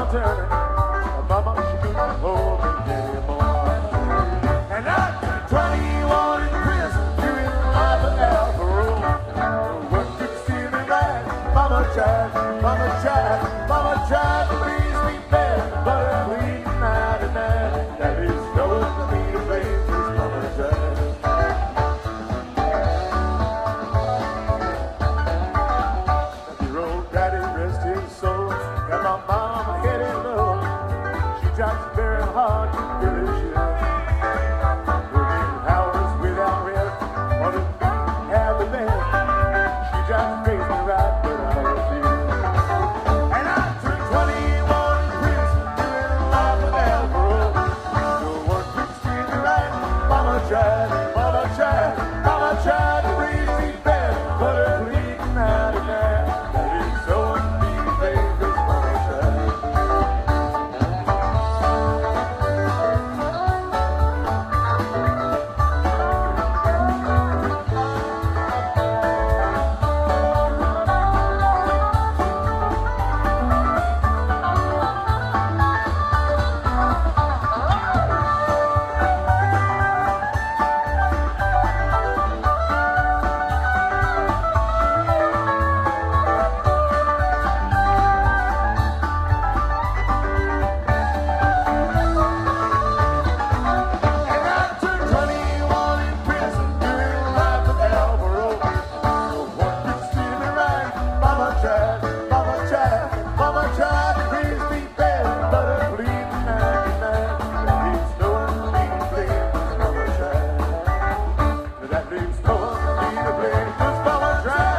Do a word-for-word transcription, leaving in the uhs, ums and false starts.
turning. Mama, she couldn't hold me anymore. And after twenty-one in prison, doing life at Alvaro, what could steal me right? Mama tried, Mama tried, Mama tried to raise me bad, but I'm bleeding night and night. That is no one for me to blame, 'cause Mama tried. Your old daddy, rest his soul, got my mama headed low. She tried very hard to finish it. Working hours without rest, wanted to have the best. She just raised me right, but I refused. And after twenty-one in prison, doing life with Alvaro, no one could steal me right. Mama tried, Mama tried, Mama tried to raise me bad, but her bleeding night and night. That is so unbelievable, 'cause Mama tried. And after twenty-one in prison, doing life with Alvaro, no one could steal me right. Mama tried, Mama tried, Mama tried to raise me bad, but her bleeding night and night. That leaves no one for me to blame, 'cause Mama tried. That leaves no one for me to blame, 'cause Mama tried.